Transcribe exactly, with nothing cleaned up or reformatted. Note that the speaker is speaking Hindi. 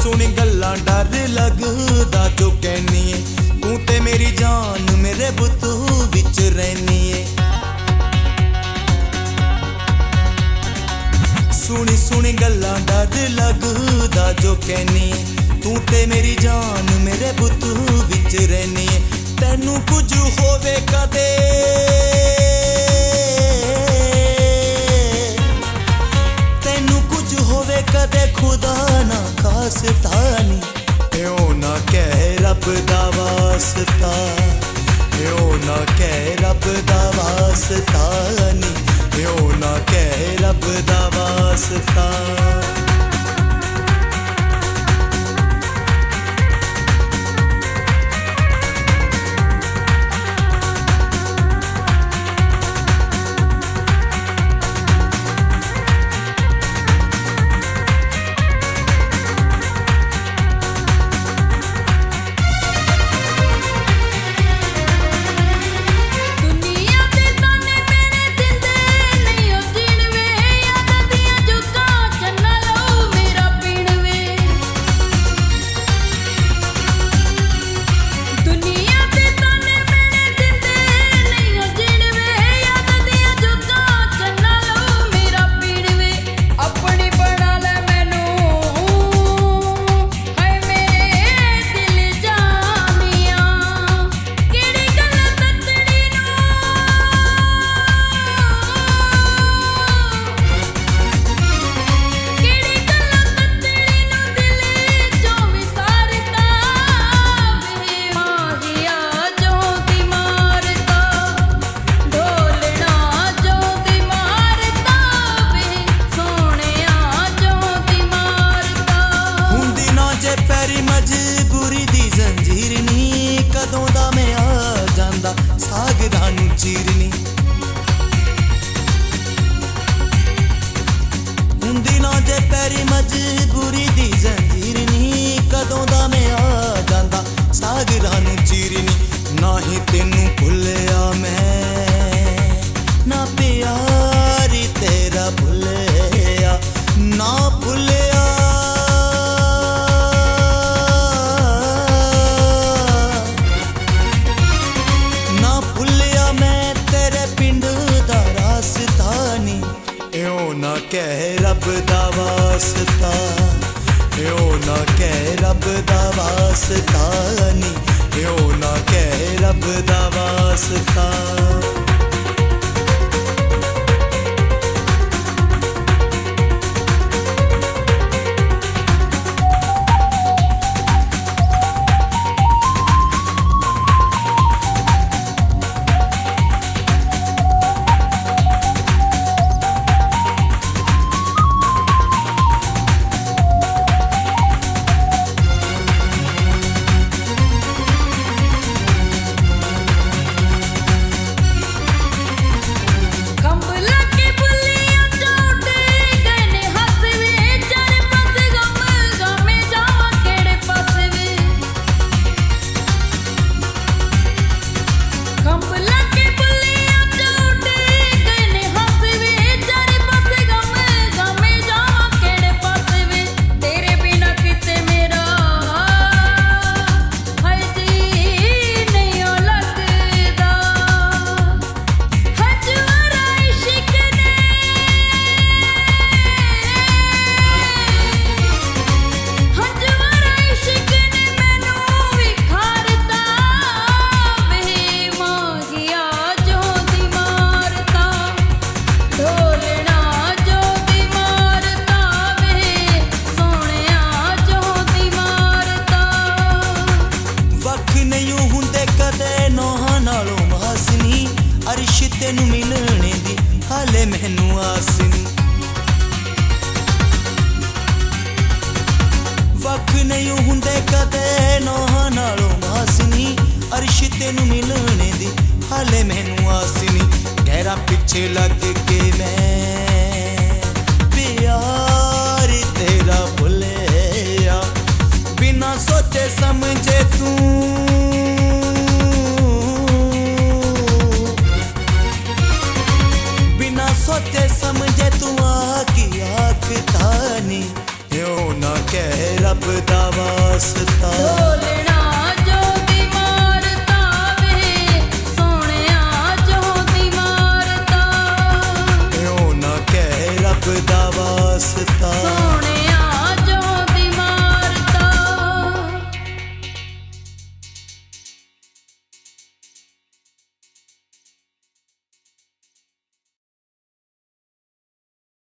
सुनी गल्लां डर लगदा जो कहनी है, तू ते मेरी जान मेरे बुतू विच रहनी है। सुनी सुनी गल्लां डर लगदा जो कहनी है, तू ते मेरी जान मेरे बुतू विच रहनी है। तैनू कुछ होवे कदे कदे खुदा ना खासता नी, यो ना कह रब दा वास्ता, यो ना कह रब दा वास्ता नी, यो ना कह रब दा वास्ता। तेरी मजबूरी दी जंजीर नी, कदों दा मैं आ जांदा सागरां नूं चीरनी। ना ही तेनू भुलिया मैं, ना प्यारी तेरा भुलिया, ना भुलिया ना भुलिया मैं तेरे पिंड दा रास्ता नी, यो ना कह रब दा वास्ता, यो ना कह रब दा वास्ता नी, यो ना कह रब दा वास्ता। तेनू मिलने दी हाले मैनू आस नी, वख नहीं हुंदे कदे नौहां नालों मास नी, अर्श तेनू मिलने दी हाले मैनू आस नी। गहरा पिछे लग के मैं प्यार तेरा भुलिया, बिना सोचे समझे तू सोचे समझे तू आखी आखता नी, इਉਂ ਨਾ ਕਹਿ ਰੱਬ ਦਾ ਵਾਸਤਾ।